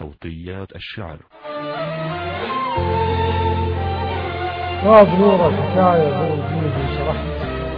صوتيات الشعر. غاب نور الحكاية ضوء جيد وسرحت،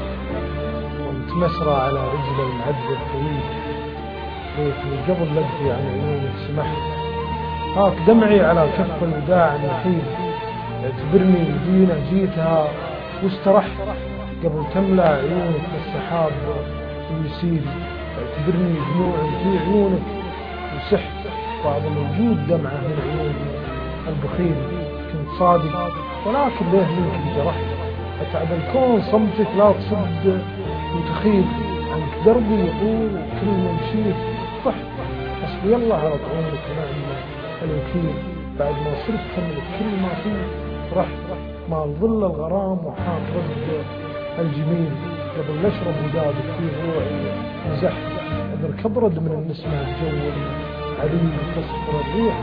وانت على رجل المعذب طويل، ليتني قبل لقي عن عيونك سمحت. هاك دمعي على كف الوداع النحيل، اعتبرني مدينة جيتها واسترحت، قبل تملأ عيونك السحاب ويسيل، اعتبرني دموعي في عيونك وسحت. بعض الوجود دمعة من عيوني البخيل، كنت صادق ولكن ليه منك انجرحت. أتعب الكون صمتك لا تصد وتخيل، عنك دربي يطول كل ما مشيت طحت. حسبي الله على طعونك ونعم الوكيل، بعد ما صرت تملك كل ما فيه رحت. مع ظل الغرام وحاط رد الجميل، قبل نشرب ودادك في روعي مزحت. أدرك أبرد من النسمة الجو العليل تصفر الريح،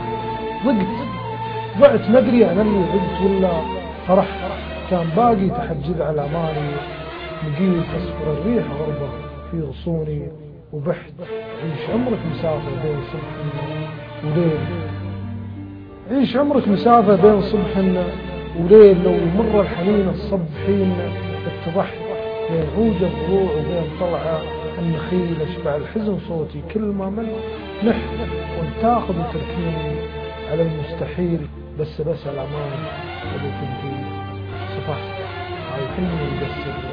ضعت مدري أنا اللي ضقت ولا فرحت. كان باقي تحجز على أماني، نقيل تصفر الريح غربة في غصوني وبحت. عيش عمرك مسافة بين صبح وليل، عيش عمرك مسافة بين صبح وليل. لو مر الحنين الصب حين اتضحت، بين عوج الضلوع وبين طلع النخيل. اشبع الحزن صوتي كل ما مل نحت، وانت تاخذ وتركيني على المستحيل. بس الأمان أبو تبديل صفحت، عايحني بس